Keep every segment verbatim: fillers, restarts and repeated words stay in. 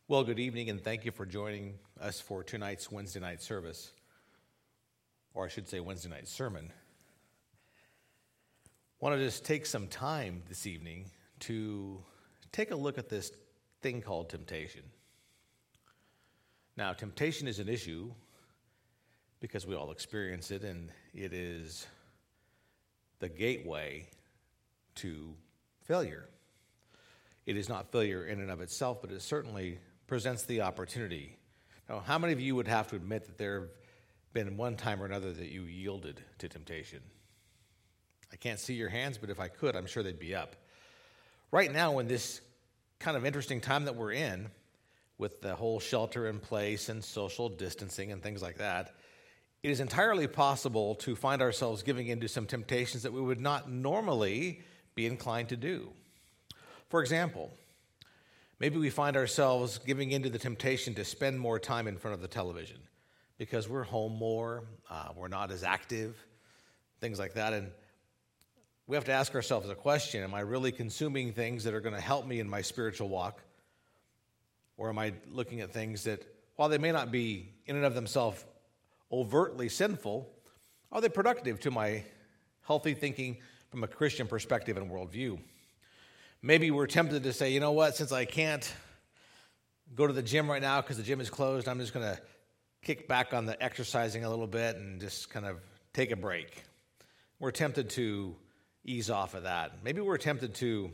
Well, good evening, and thank you for joining us for tonight's Wednesday night service, or I should say Wednesday night sermon. I want to just take some time this evening to take a look at this thing called temptation. Now, temptation is an issue because we all experience it, and it is the gateway to failure. It is not failure in and of itself, but it certainly presents the opportunity. Now, how many of you would have to admit that there have been one time or another that you yielded to temptation? I can't see your hands, but if I could, I'm sure they'd be up. Right now, in this kind of interesting time that we're in, with the whole shelter in place and social distancing and things like that, it is entirely possible to find ourselves giving into some temptations that we would not normally be inclined to do. For example, maybe we find ourselves giving into the temptation to spend more time in front of the television because we're home more, uh, we're not as active, things like that. And we have to ask ourselves a question: am I really consuming things that are going to help me in my spiritual walk? Or am I looking at things that, while they may not be in and of themselves overtly sinful, are they productive to my healthy thinking from a Christian perspective and worldview? Maybe we're tempted to say, you know what, since I can't go to the gym right now because the gym is closed, I'm just going to kick back on the exercising a little bit and just kind of take a break. We're tempted to ease off of that. Maybe we're tempted to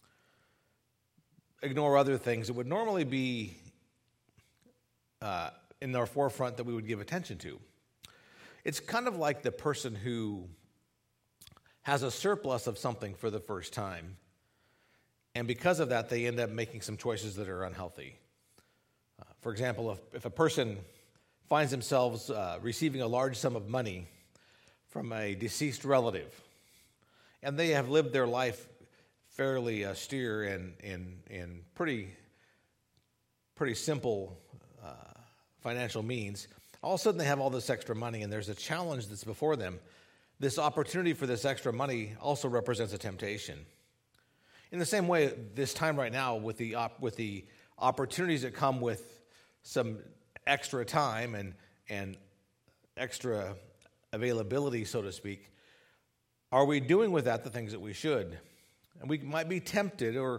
ignore other things that would normally be uh, in our forefront that we would give attention to. It's kind of like the person who has a surplus of something for the first time, and because of that, they end up making some choices that are unhealthy. Uh, for example, if, if a person finds themselves uh, receiving a large sum of money from a deceased relative, and they have lived their life fairly austere and, and, and pretty, pretty simple uh, financial means, all of a sudden they have all this extra money, and there's a challenge that's before them. This opportunity for this extra money also represents a temptation. In the same way, this time right now, with the op- with the opportunities that come with some extra time and and extra availability, so to speak, are we doing with that the things that we should? And we might be tempted or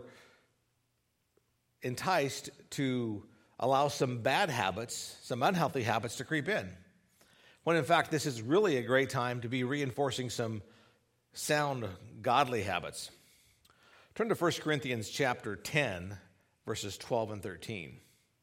enticed to allow some bad habits, some unhealthy habits to creep in, when in fact this is really a great time to be reinforcing some sound, godly habits. Turn to First Corinthians chapter ten, verses twelve and thirteen.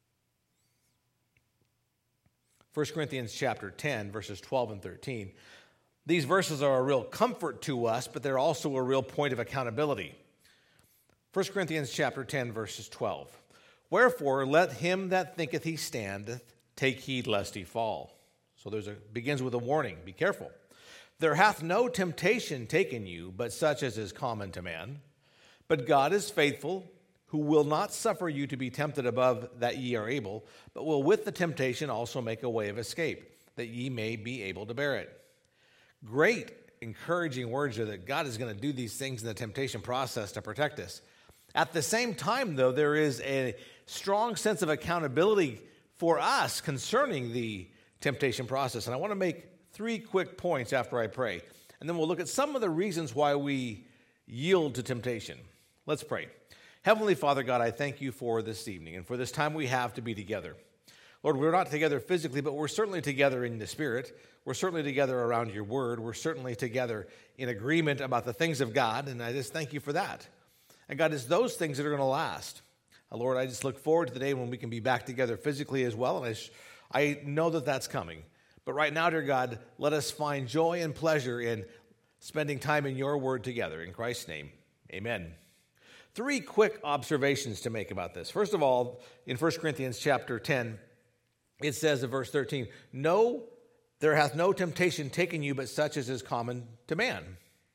First Corinthians chapter ten, verses twelve and thirteen. These verses are a real comfort to us, but they're also a real point of accountability. First Corinthians chapter ten, verses twelve. Wherefore, let him that thinketh he standeth take heed lest he fall. So there's a begins with a warning. Be careful. There hath no temptation taken you, but such as is common to man. But God is faithful, who will not suffer you to be tempted above that ye are able, but will with the temptation also make a way of escape, that ye may be able to bear it. Great encouraging words are that God is going to do these things in the temptation process to protect us. At the same time, though, there is a strong sense of accountability for us concerning the temptation process. And I want to make three quick points after I pray. And then we'll look at some of the reasons why we yield to temptation. Let's pray. Heavenly Father God, I thank you for this evening and for this time we have to be together. Lord, we're not together physically, but we're certainly together in the Spirit. We're certainly together around your word. We're certainly together in agreement about the things of God, and I just thank you for that. And God, it's those things that are going to last. Uh, Lord, I just look forward to the day when we can be back together physically as well, and I, sh- I know that that's coming. But right now, dear God, let us find joy and pleasure in spending time in your word together. In Christ's name, amen. Three quick observations to make about this. First of all, in First Corinthians chapter ten, it says in verse thirteen, No, there hath no temptation taken you but such as is common to man.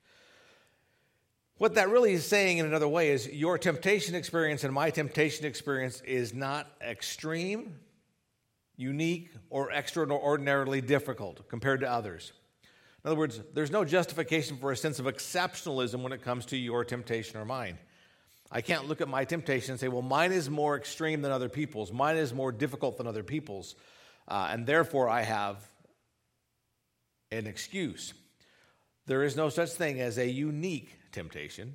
What that really is saying in another way is your temptation experience and my temptation experience is not extreme, unique, or extraordinarily difficult compared to others. In other words, there's no justification for a sense of exceptionalism when it comes to your temptation or mine. I can't look at my temptation and say, well, mine is more extreme than other people's. Mine is more difficult than other people's. Uh, and therefore, I have an excuse. There is no such thing as a unique temptation.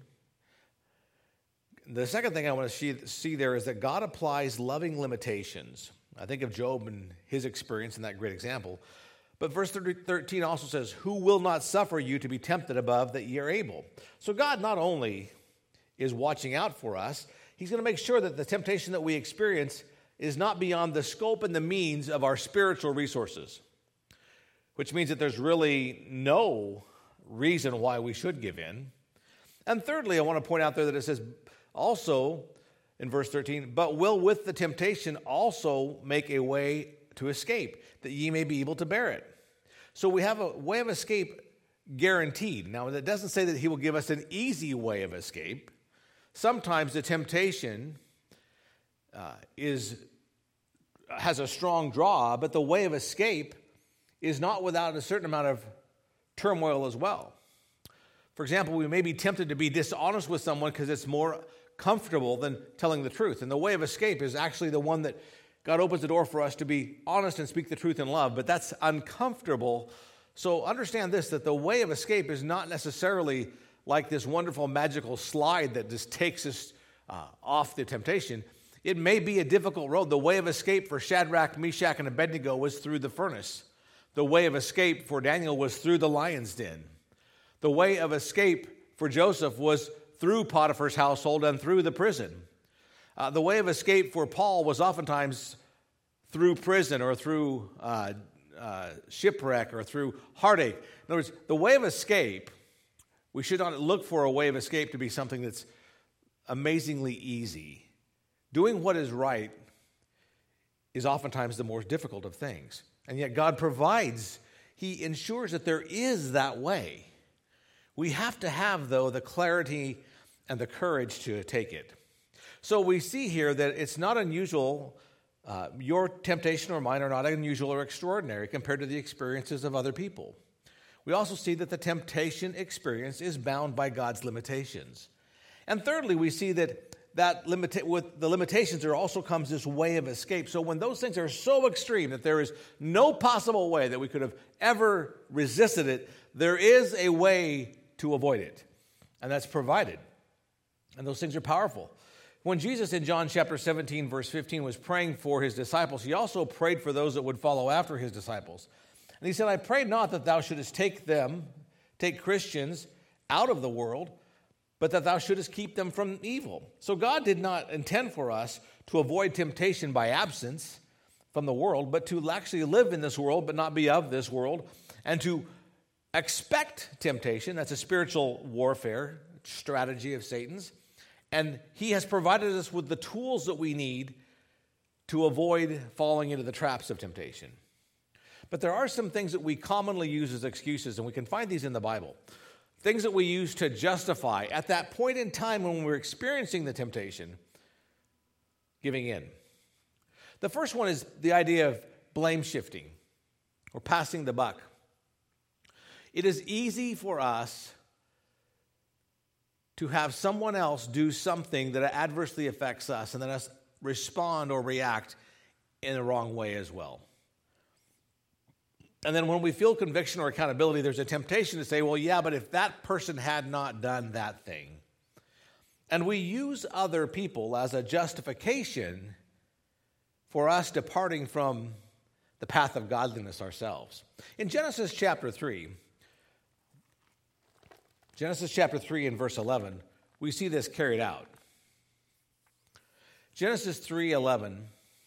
The second thing I want to see, see there is that God applies loving limitations. I think of Job and his experience in that great example. But verse thirteen also says, who will not suffer you to be tempted above that ye are able? So God not only is watching out for us, he's going to make sure that the temptation that we experience is not beyond the scope and the means of our spiritual resources, which means that there's really no reason why we should give in. And thirdly, I want to point out there that it says also in verse thirteen, but will with the temptation also make a way to escape, that ye may be able to bear it. So we have a way of escape guaranteed. Now, that doesn't say that he will give us an easy way of escape. Sometimes the temptation uh, is has a strong draw, but the way of escape is not without a certain amount of turmoil as well. For example, we may be tempted to be dishonest with someone because it's more comfortable than telling the truth. And the way of escape is actually the one that God opens the door for us to be honest and speak the truth in love, but that's uncomfortable. So understand this, that the way of escape is not necessarily like this wonderful magical slide that just takes us uh, off the temptation. It may be a difficult road. The way of escape for Shadrach, Meshach, and Abednego was through the furnace. The way of escape for Daniel was through the lion's den. The way of escape for Joseph was through Potiphar's household and through the prison. Uh, the way of escape for Paul was oftentimes through prison or through uh, uh, shipwreck or through heartache. In other words, the way of escape, we should not look for a way of escape to be something that's amazingly easy. Doing what is right is oftentimes the more difficult of things. And yet God provides, he ensures that there is that way. We have to have, though, the clarity and the courage to take it. So we see here that it's not unusual, uh, your temptation or mine are not unusual or extraordinary compared to the experiences of other people. We also see that the temptation experience is bound by God's limitations. And thirdly, we see that that limita- with the limitations there also comes this way of escape. So when those things are so extreme that there is no possible way that we could have ever resisted it, there is a way to avoid it, and that's provided. And those things are powerful. When Jesus in John chapter seventeen, verse fifteen, was praying for his disciples, he also prayed for those that would follow after his disciples. And he said, I pray not that thou shouldest take them, take Christians out of the world, but that thou shouldest keep them from evil. So God did not intend for us to avoid temptation by absence from the world, but to actually live in this world, but not be of this world, and to expect temptation. That's a spiritual warfare strategy of Satan's. And he has provided us with the tools that we need to avoid falling into the traps of temptation. But there are some things that we commonly use as excuses, and we can find these in the Bible. Things that we use to justify at that point in time when we're experiencing the temptation, giving in. The first one is the idea of blame shifting or passing the buck. It is easy for us to have someone else do something that adversely affects us and then us respond or react in the wrong way as well. And then when we feel conviction or accountability, there's a temptation to say, well, yeah, but if that person had not done that thing. And we use other people as a justification for us departing from the path of godliness ourselves. In Genesis chapter three, Genesis chapter three and verse eleven, we see this carried out. Genesis three eleven.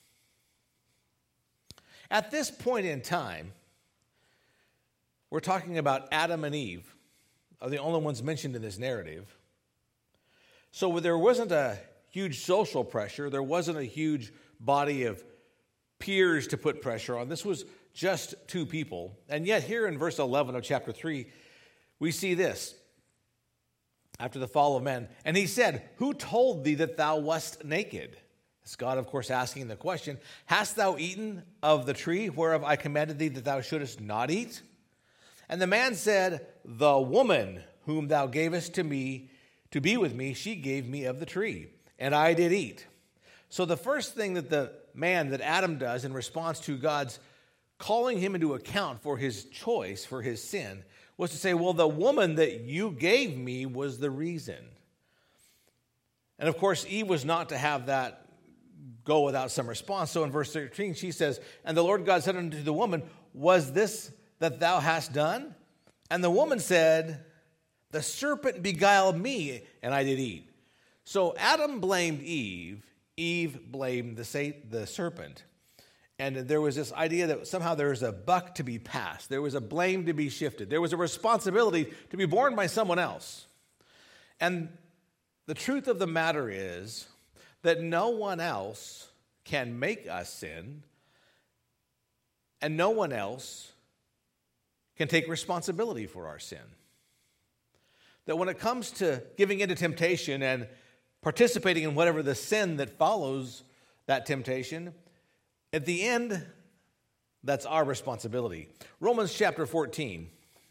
At this point in time, we're talking about Adam and Eve, are the only ones mentioned in this narrative. So there wasn't a huge social pressure. There wasn't a huge body of peers to put pressure on. This was just two people. And yet here in verse eleven of chapter three, we see this. After the fall of man. And he said, who told thee that thou wast naked? It's God, of course, asking the question, hast thou eaten of the tree whereof I commanded thee that thou shouldest not eat? And the man said, the woman whom thou gavest to me, to be with me, she gave me of the tree, and I did eat. So the first thing that the man, that Adam does in response to God's calling him into account for his choice, for his sin, was to say, well, the woman that you gave me was the reason. And of course, Eve was not to have that go without some response. So in verse thirteen, she says, and the Lord God said unto the woman, was this that thou hast done? And the woman said, the serpent beguiled me, and I did eat. So Adam blamed Eve. Eve blamed the, sa- the serpent. And there was this idea that somehow there was a buck to be passed. There was a blame to be shifted. There was a responsibility to be borne by someone else. And the truth of the matter is that no one else can make us sin, and no one else can take responsibility for our sin. That when it comes to giving into temptation and participating in whatever the sin that follows that temptation, at the end, that's our responsibility. Romans chapter fourteen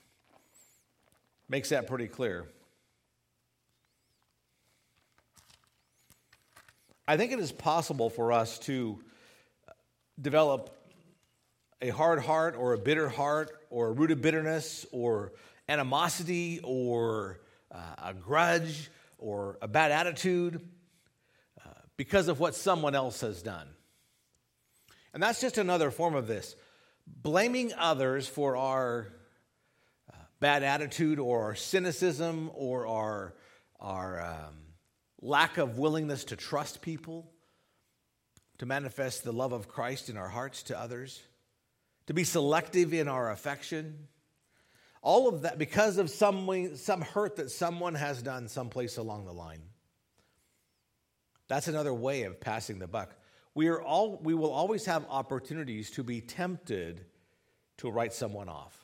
makes that pretty clear. I think it is possible for us to develop a hard heart or a bitter heart or a root of bitterness or animosity or uh, a grudge or a bad attitude uh, because of what someone else has done. And that's just another form of this. Blaming others for our uh, bad attitude or our cynicism or our, our um, lack of willingness to trust people, to manifest the love of Christ in our hearts to others, to be selective in our affection. All of that because of some, some hurt that someone has done someplace along the line. That's another way of passing the buck. We are all we will always have opportunities to be tempted to write someone off.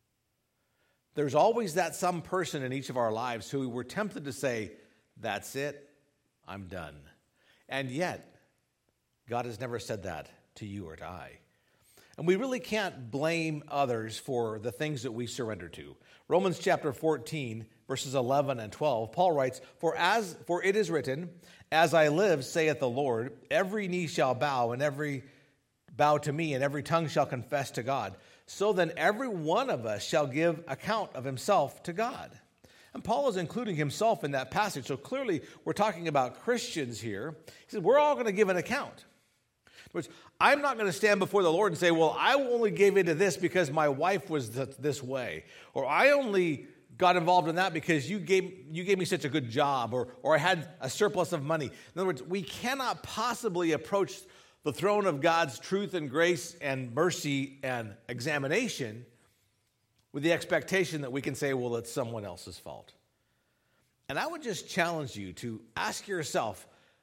There's always that some person in each of our lives who we're tempted to say, that's it, I'm done. And yet, God has never said that to you or to I. And we really can't blame others for the things that we surrender to. Romans chapter fourteen, verses eleven and twelve, Paul writes, For as for it is written, as I live, saith the Lord, every knee shall bow, and every bow to me, and every tongue shall confess to God. So then every one of us shall give account of himself to God. And Paul is including himself in that passage. So clearly we're talking about Christians here. He says, we're all going to give an account. In other words, I'm not going to stand before the Lord and say, well, I only gave into this because my wife was th- this way. Or I only got involved in that because you gave you gave me such a good job, or, or I had a surplus of money. In other words, we cannot possibly approach the throne of God's truth and grace and mercy and examination with the expectation that we can say, well, it's someone else's fault. And I would just challenge you to ask yourself,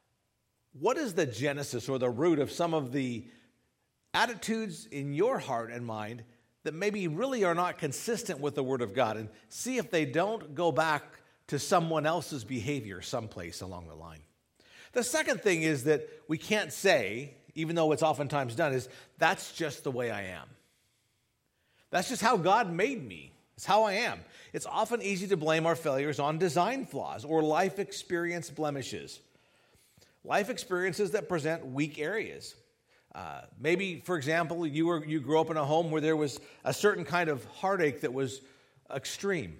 what is the genesis or the root of some of the attitudes in your heart and mind that maybe really are not consistent with the Word of God, and see if they don't go back to someone else's behavior someplace along the line. The second thing is that we can't say, even though it's oftentimes done, is that's just the way I am. That's just how God made me. It's how I am. It's often easy to blame our failures on design flaws or life experience blemishes. Life experiences that present weak areas. Uh, maybe, for example, you were you grew up in a home where there was a certain kind of heartache that was extreme.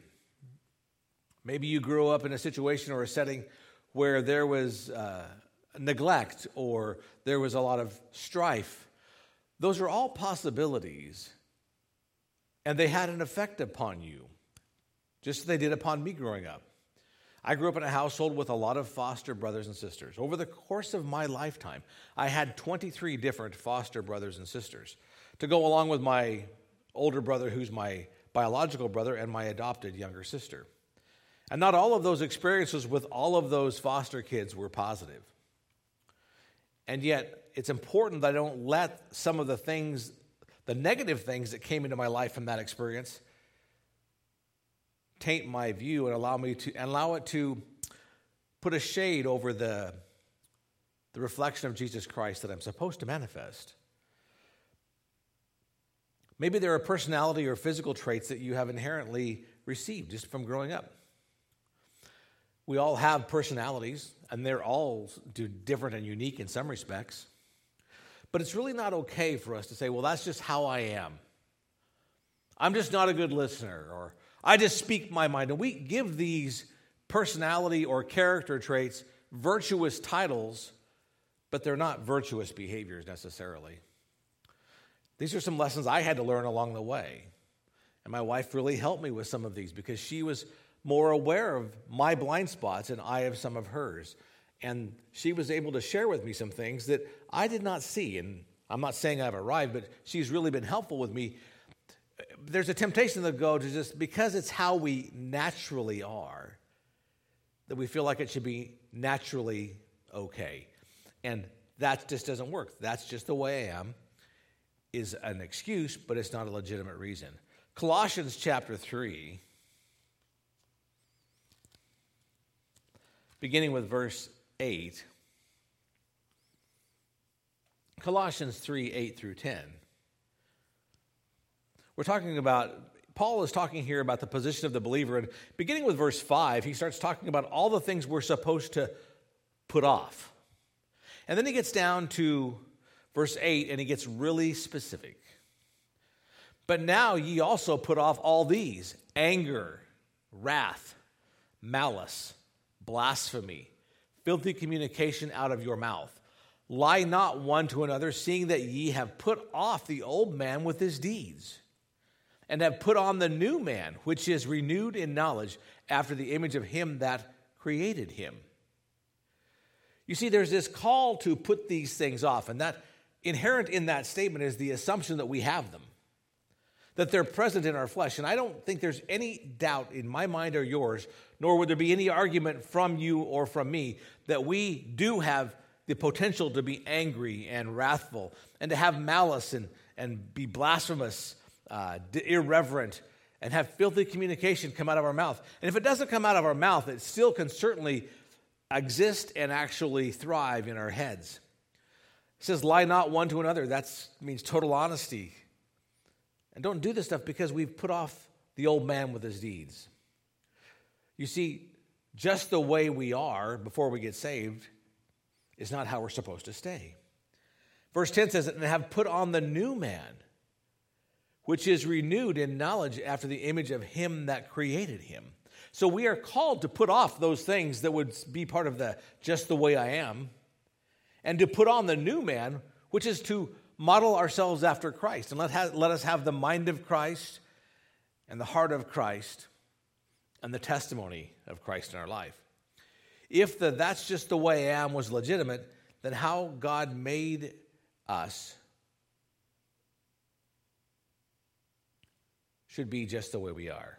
Maybe you grew up in a situation or a setting where there was uh, neglect or there was a lot of strife. Those are all possibilities, and they had an effect upon you, just as they did upon me growing up. I grew up in a household with a lot of foster brothers and sisters. Over the course of my lifetime, I had twenty-three different foster brothers and sisters to go along with my older brother, who's my biological brother, and my adopted younger sister. And not all of those experiences with all of those foster kids were positive. And yet, it's important that I don't let some of the things, the negative things that came into my life from that experience, taint my view and allow me to and allow it to put a shade over the, the reflection of Jesus Christ that I'm supposed to manifest. Maybe there are personality or physical traits that you have inherently received just from growing up. We all have personalities, and they're all different and unique in some respects. But it's really not okay for us to say, well, that's just how I am. I'm just not a good listener, or I just speak my mind. And we give these personality or character traits virtuous titles, but they're not virtuous behaviors necessarily. These are some lessons I had to learn along the way. And my wife really helped me with some of these because she was more aware of my blind spots and I of some of hers. And she was able to share with me some things that I did not see. And I'm not saying I've arrived, but she's really been helpful with me. There's a temptation to go to just, because it's how we naturally are, that we feel like it should be naturally okay. And that just doesn't work. That's just the way I am is an excuse, but it's not a legitimate reason. Colossians chapter three, beginning with verse eight. Colossians three, eight through ten. We're talking about, Paul is talking here about the position of the believer. And beginning with verse five, he starts talking about all the things we're supposed to put off. And then he gets down to verse eight, and he gets really specific. But now ye also put off all these: anger, wrath, malice, blasphemy, filthy communication out of your mouth. Lie not one to another, seeing that ye have put off the old man with his deeds, and have put on the new man, which is renewed in knowledge after the image of him that created him. You see, there's this call to put these things off, and that inherent in that statement is the assumption that we have them, that they're present in our flesh. And I don't think there's any doubt in my mind or yours, nor would there be any argument from you or from me, that we do have the potential to be angry and wrathful, and to have malice and, and be blasphemous, uh, irreverent, and have filthy communication come out of our mouth. And if it doesn't come out of our mouth, it still can certainly exist and actually thrive in our heads. It says, lie not one to another. That means total honesty. And don't do this stuff because we've put off the old man with his deeds. You see, just the way we are before we get saved is not how we're supposed to stay. Verse ten says, and have put on the new man, which is renewed in knowledge after the image of him that created him. So we are called to put off those things that would be part of the just the way I am, and to put on the new man, which is to model ourselves after Christ. And let, ha- let us have the mind of Christ and the heart of Christ and the testimony of Christ in our life. If the that's just the way I am was legitimate, then how God made us should be just the way we are.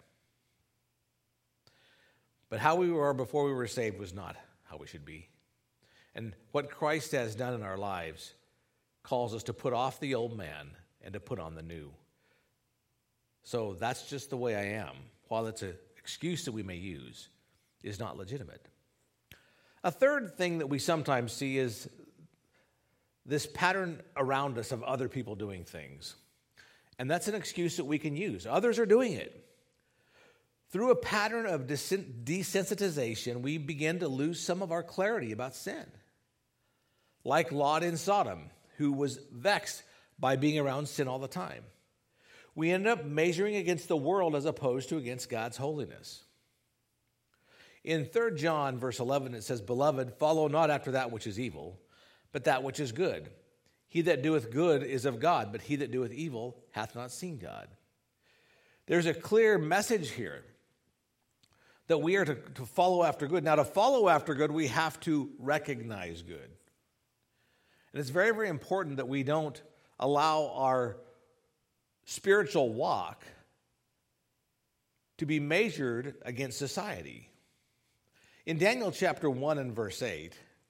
But how we were before we were saved was not how we should be. And what Christ has done in our lives calls us to put off the old man and to put on the new. So that's just the way I am, while it's an excuse that we may use, is not legitimate. A third thing that we sometimes see is this pattern around us of other people doing things. And that's an excuse that we can use. Others are doing it. Through a pattern of desensitization, we begin to lose some of our clarity about sin. Like Lot in Sodom, who was vexed by being around sin all the time. We end up measuring against the world as opposed to against God's holiness. In Third John, verse eleven, it says, Beloved, follow not after that which is evil, but that which is good. He that doeth good is of God, but he that doeth evil hath not seen God. There's a clear message here that we are to, to follow after good. Now, to follow after good, we have to recognize good. And it's very, very important that we don't allow our spiritual walk to be measured against society. In Daniel chapter one and verse eight,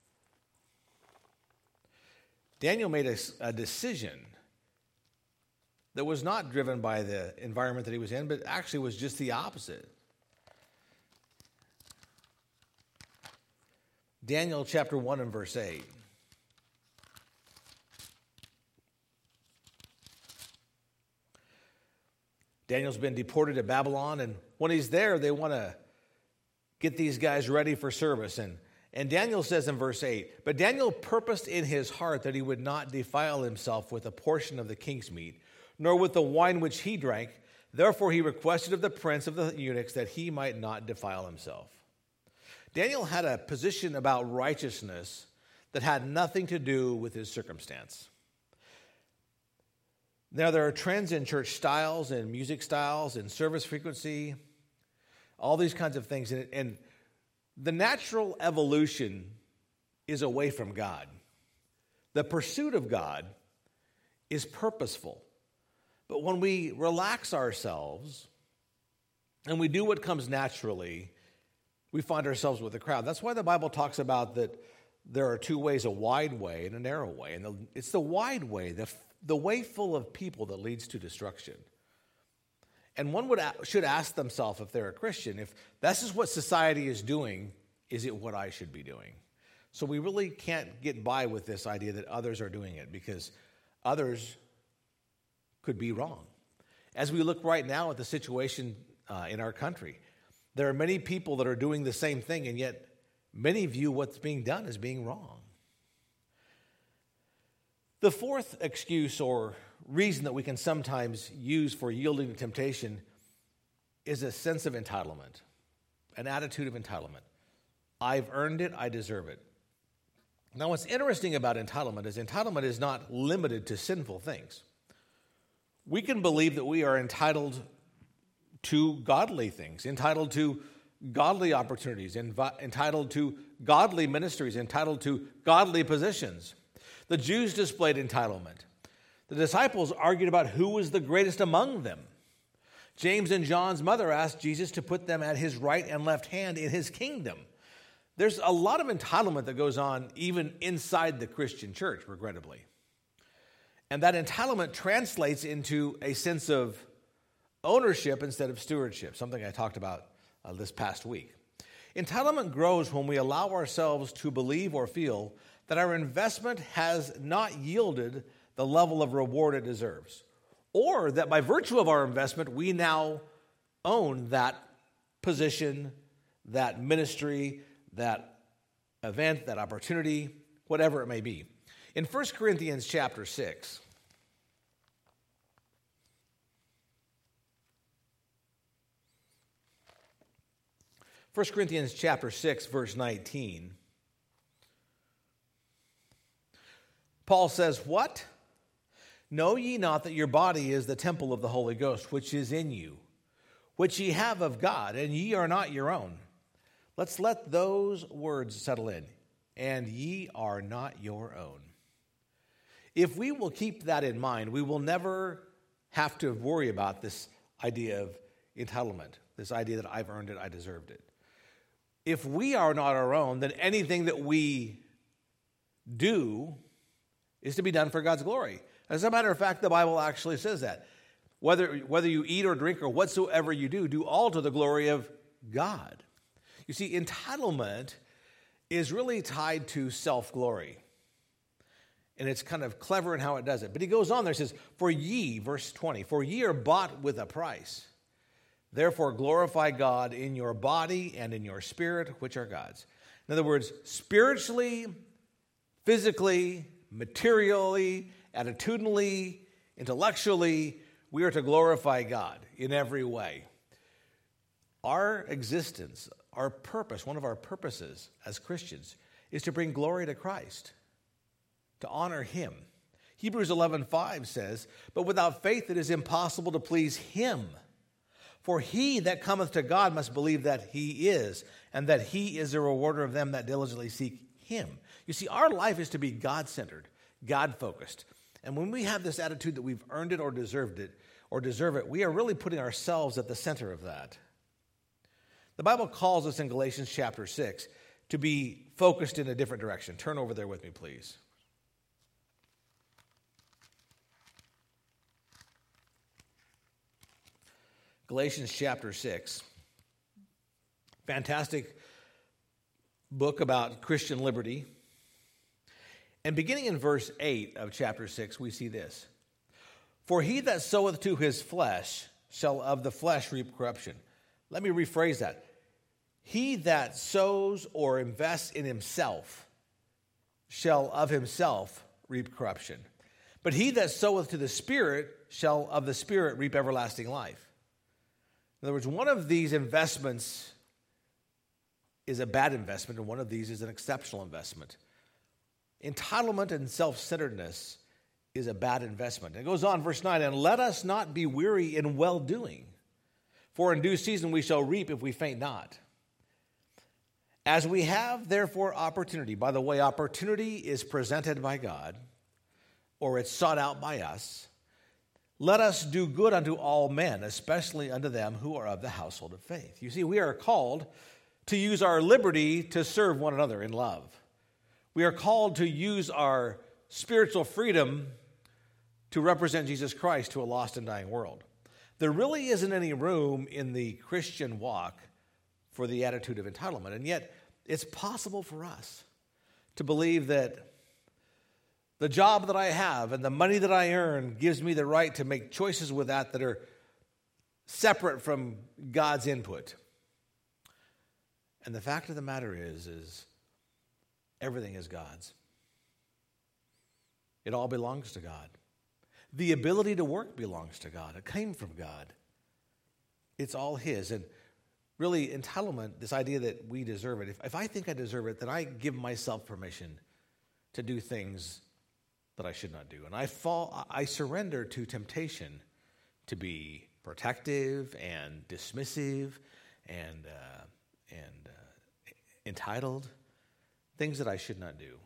Daniel made a, a decision that was not driven by the environment that he was in, but actually was just the opposite. Daniel chapter one and verse eight. Daniel's been deported to Babylon, and when he's there, they want to get these guys ready for service. And, and Daniel says in verse eight, but Daniel purposed in his heart that he would not defile himself with a portion of the king's meat, nor with the wine which he drank. Therefore he requested of the prince of the eunuchs that he might not defile himself. Daniel had a position about righteousness that had nothing to do with his circumstance. Now, there are trends in church styles and music styles and service frequency, all these kinds of things. And, and the natural evolution is away from God. The pursuit of God is purposeful. But when we relax ourselves and we do what comes naturally, we find ourselves with the crowd. That's why the Bible talks about that there are two ways, a wide way and a narrow way. And the, it's the wide way, the, the way full of people that leads to destruction. And one would should ask themselves, if they're a Christian, if this is what society is doing, is it what I should be doing? So we really can't get by with this idea that others are doing it, because others could be wrong. As we look right now at the situation uh, in our country, there are many people that are doing the same thing, and yet many view what's being done as being wrong. The fourth excuse or reason that we can sometimes use for yielding to temptation is a sense of entitlement, an attitude of entitlement. I've earned it, I deserve it. Now, what's interesting about entitlement is entitlement is not limited to sinful things. We can believe that we are entitled to godly things, entitled to godly opportunities, envi- entitled to godly ministries, entitled to godly positions. The Jews displayed entitlement. The disciples argued about who was the greatest among them. James and John's mother asked Jesus to put them at his right and left hand in his kingdom. There's a lot of entitlement that goes on even inside the Christian church, regrettably. And that entitlement translates into a sense of ownership instead of stewardship, something I talked about uh, this past week. Entitlement grows when we allow ourselves to believe or feel that our investment has not yielded the level of reward it deserves, or that by virtue of our investment, we now own that position, that ministry, that event, that opportunity, whatever it may be. In First Corinthians chapter six, First Corinthians chapter six, verse nineteen, Paul says, what? Know ye not that your body is the temple of the Holy Ghost, which is in you, which ye have of God, and ye are not your own? Let's let those words settle in. And ye are not your own. If we will keep that in mind, we will never have to worry about this idea of entitlement, this idea that I've earned it, I deserved it. If we are not our own, then anything that we do is to be done for God's glory. As a matter of fact, the Bible actually says that. Whether, whether you eat or drink or whatsoever you do, do all to the glory of God. You see, entitlement is really tied to self-glory. And it's kind of clever in how it does it. But he goes on there and says, for ye, verse twenty, for ye are bought with a price. Therefore glorify God in your body and in your spirit, which are God's. In other words, spiritually, physically, materially, attitudinally, intellectually, we are to glorify God in every way. Our existence, our purpose, one of our purposes as Christians, is to bring glory to Christ, to honor him. Hebrews eleven five says, but without faith it is impossible to please him. For he that cometh to God must believe that he is, and that he is a rewarder of them that diligently seek him. You see, our life is to be God-centered, God-focused. And when we have this attitude that we've earned it or deserved it, or deserve it, we are really putting ourselves at the center of that. The Bible calls us in Galatians chapter six to be focused in a different direction. Turn over there with me, please. Galatians chapter six. Fantastic book about Christian liberty. And beginning in verse eight of chapter six, we see this. For he that soweth to his flesh shall of the flesh reap corruption. Let me rephrase that. He that sows or invests in himself shall of himself reap corruption. But he that soweth to the Spirit shall of the Spirit reap everlasting life. In other words, one of these investments is a bad investment, and one of these is an exceptional investment. Entitlement and self-centeredness is a bad investment. It goes on, verse nine, and let us not be weary in well-doing, for in due season we shall reap if we faint not. As we have, therefore, opportunity. By the way, opportunity is presented by God, or it's sought out by us. Let us do good unto all men, especially unto them who are of the household of faith. You see, we are called to use our liberty to serve one another in love. We are called to use our spiritual freedom to represent Jesus Christ to a lost and dying world. There really isn't any room in the Christian walk for the attitude of entitlement. And yet, it's possible for us to believe that the job that I have and the money that I earn gives me the right to make choices with that that are separate from God's input. And the fact of the matter is, is everything is God's. It all belongs to God. The ability to work belongs to God. It came from God. It's all His. And really, entitlement, this idea that we deserve it, if, if I think I deserve it, then I give myself permission to do things that I should not do. And I fall, I surrender to temptation to be protective and dismissive and, uh, and uh, entitled, things that I should not do.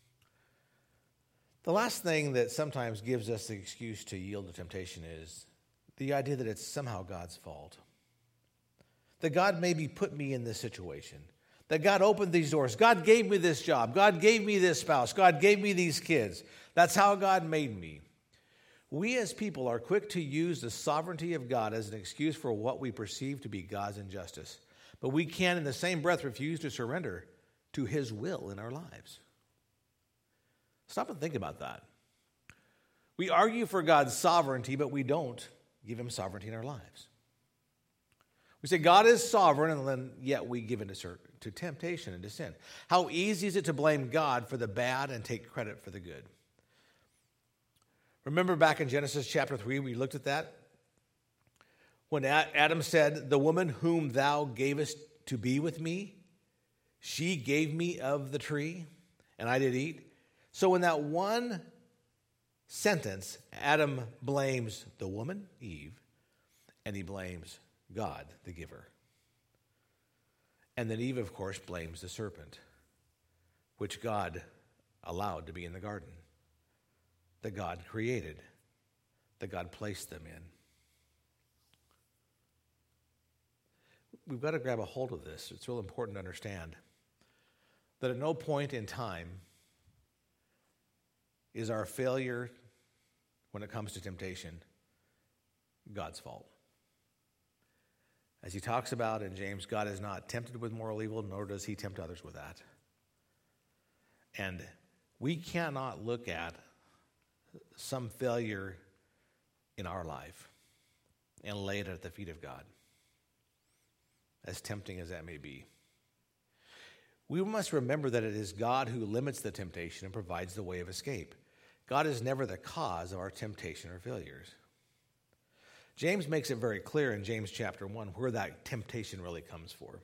The last thing that sometimes gives us the excuse to yield to temptation is the idea that it's somehow God's fault. That God maybe put me in this situation. That God opened these doors. God gave me this job. God gave me this spouse. God gave me these kids. That's how God made me. We as people are quick to use the sovereignty of God as an excuse for what we perceive to be God's injustice. But we can, in the same breath, refuse to surrender to His will in our lives. Stop and think about that. We argue for God's sovereignty, but we don't give Him sovereignty in our lives. We say God is sovereign, and then yet we give in to, to temptation and to sin. How easy is it to blame God for the bad and take credit for the good? Remember back in Genesis chapter three, we looked at that? When Adam said, the woman whom thou gavest to be with me, she gave me of the tree, and I did eat. So in that one sentence, Adam blames the woman, Eve, and he blames God, the giver. And then Eve, of course, blames the serpent, which God allowed to be in the garden, that God created, that God placed them in. We've got to grab a hold of this. It's real important to understand that at no point in time is our failure when it comes to temptation God's fault. As he talks about in James, God is not tempted with moral evil, nor does he tempt others with that. And we cannot look at some failure in our life and lay it at the feet of God, as tempting as that may be. We must remember that it is God who limits the temptation and provides the way of escape. God is never the cause of our temptation or failures. James makes it very clear in James chapter one where that temptation really comes for.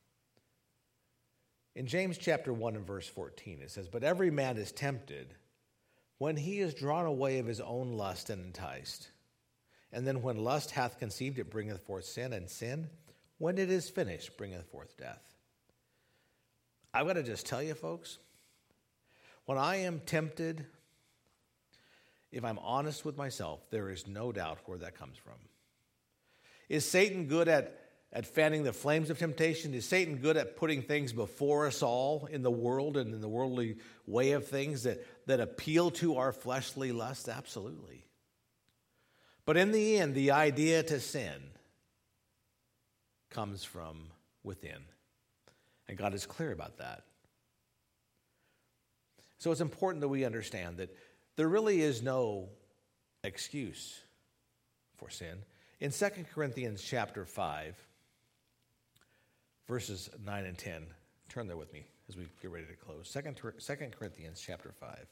In James chapter one and verse fourteen, it says, but every man is tempted when he is drawn away of his own lust and enticed. And then when lust hath conceived, it bringeth forth sin, and sin, when it is finished, bringeth forth death. I've got to just tell you, folks, when I am tempted, if I'm honest with myself, there is no doubt where that comes from. Is Satan good at, at fanning the flames of temptation? Is Satan good at putting things before us all in the world and in the worldly way of things that, that appeal to our fleshly lust? Absolutely. But in the end, the idea to sin comes from within. And God is clear about that. So it's important that we understand that there really is no excuse for sin. In Second Corinthians chapter five, verses nine and ten. Turn there with me as we get ready to close. Second, Second Corinthians chapter five.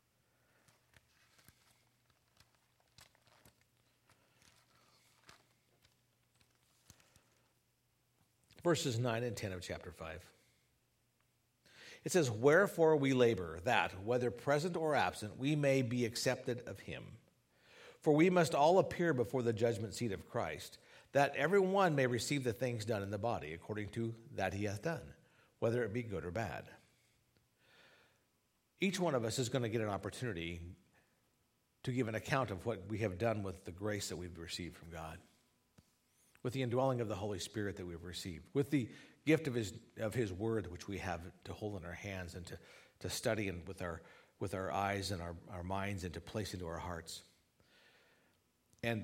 Verses nine and ten of chapter five. It says, "Wherefore we labor, that, whether present or absent, we may be accepted of him. For we must all appear before the judgment seat of Christ, that every one may receive the things done in the body, according to that he hath done, whether it be good or bad." Each one of us is going to get an opportunity to give an account of what we have done with the grace that we've received from God, with the indwelling of the Holy Spirit that we've received, with the gift of his of his word, which we have to hold in our hands and to, to study and with our with our eyes and our, our minds and to place into our hearts. And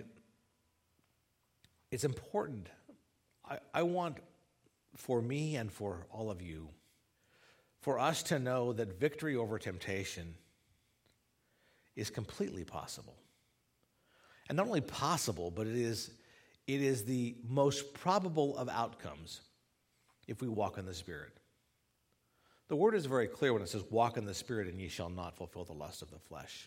it's important. I, I want for me and for all of you, for us to know that victory over temptation is completely possible. And not only possible, but it is it is the most probable of outcomes if we walk in the Spirit. The word is very clear when it says, "Walk in the Spirit, and ye shall not fulfill the lust of the flesh."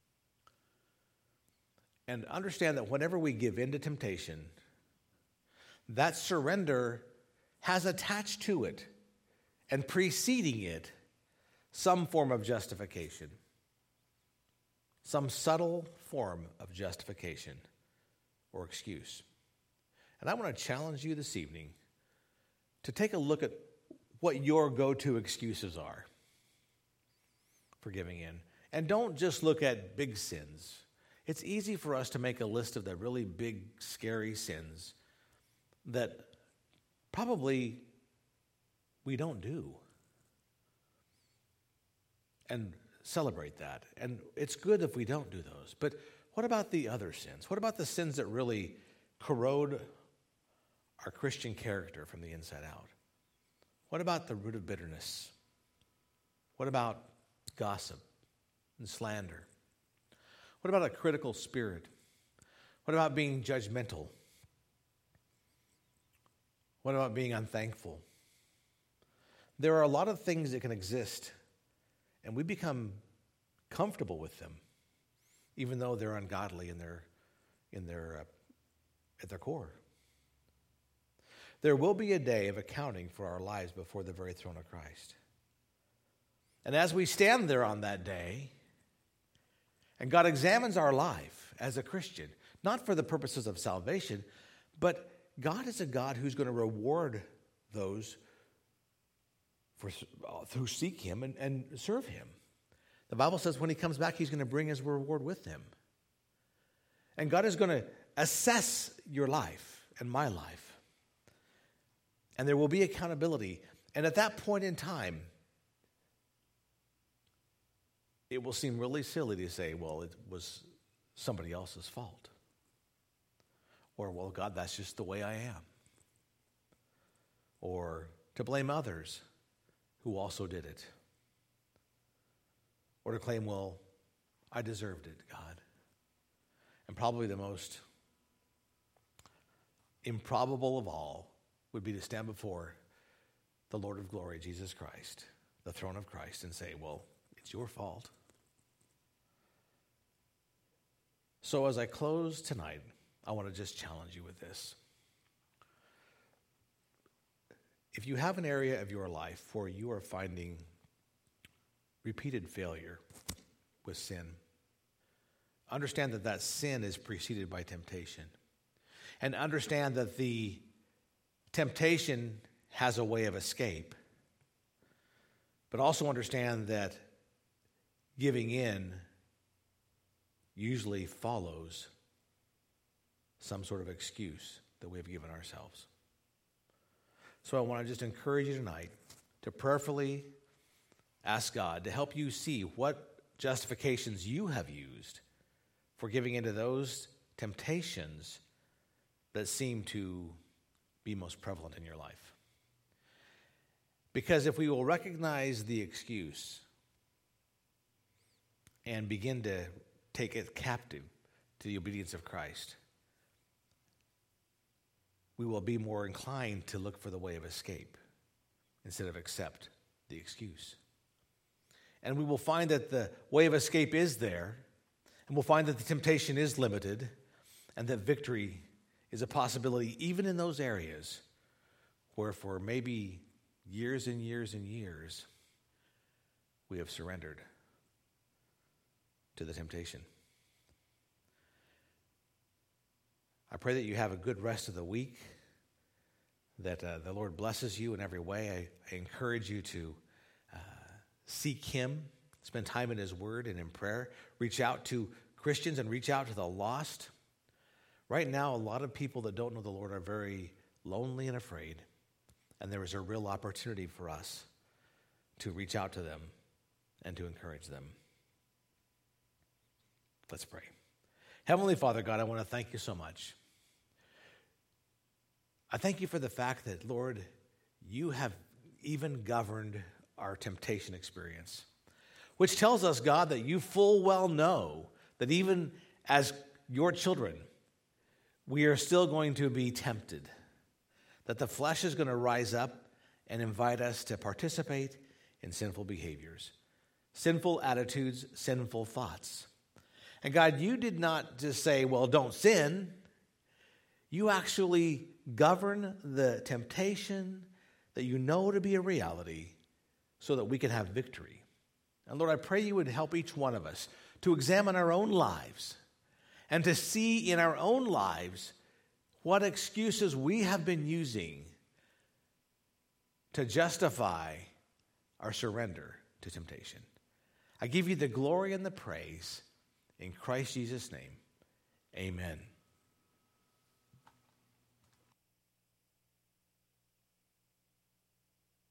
And understand that whenever we give in to temptation, that surrender has attached to it and preceding it some form of justification, some subtle form of justification or excuse. And I want to challenge you this evening to take a look at what your go-to excuses are for giving in. And don't just look at big sins. It's easy for us to make a list of the really big, scary sins that probably we don't do and celebrate that. And it's good if we don't do those. But what about the other sins? What about the sins that really corrode our Christian character from the inside out? What about the root of bitterness? What about gossip and slander? What about a critical spirit? What about being judgmental? What about being unthankful? There are a lot of things that can exist, and we become comfortable with them, even though they're ungodly in their, in their, uh, at their core. There will be a day of accounting for our lives before the very throne of Christ. And as we stand there on that day, and God examines our life as a Christian, not for the purposes of salvation, but God is a God who's going to reward those for, who seek him and, and serve him. The Bible says when he comes back, he's going to bring his reward with him. And God is going to assess your life and my life. And there will be accountability. And at that point in time, it will seem really silly to say, well, it was somebody else's fault. Or, well, God, that's just the way I am. Or to blame others who also did it. Or to claim, well, I deserved it, God. And probably the most improbable of all would be to stand before the Lord of glory, Jesus Christ, the throne of Christ, and say, well, it's your fault. So as I close tonight, I want to just challenge you with this. If you have an area of your life where you are finding repeated failure with sin, understand that that sin is preceded by temptation. And understand that the temptation has a way of escape. But also understand that giving in usually follows some sort of excuse that we have given ourselves. So I want to just encourage you tonight to prayerfully ask God to help you see what justifications you have used for giving into those temptations that seem to be most prevalent in your life. Because if we will recognize the excuse and begin to take it captive to the obedience of Christ, we will be more inclined to look for the way of escape instead of accept the excuse. And we will find that the way of escape is there, and we'll find that the temptation is limited, and that victory is a possibility even in those areas where for maybe years and years and years we have surrendered to the temptation. I pray that you have a good rest of the week, that uh, the Lord blesses you in every way. I, I encourage you to uh, seek Him, spend time in His Word and in prayer. Reach out to Christians and reach out to the lost. Right now, a lot of people that don't know the Lord are very lonely and afraid, and there is a real opportunity for us to reach out to them and to encourage them. Let's pray. Heavenly Father God, I want to thank you so much. I thank you for the fact that, Lord, you have even governed our temptation experience, which tells us, God, that you full well know that even as your children, we are still going to be tempted, that the flesh is going to rise up and invite us to participate in sinful behaviors, sinful attitudes, sinful thoughts. And God, you did not just say, well, don't sin. You actually govern the temptation that you know to be a reality so that we can have victory. And Lord, I pray you would help each one of us to examine our own lives and to see in our own lives what excuses we have been using to justify our surrender to temptation. I give you the glory and the praise in Christ Jesus' name. Amen.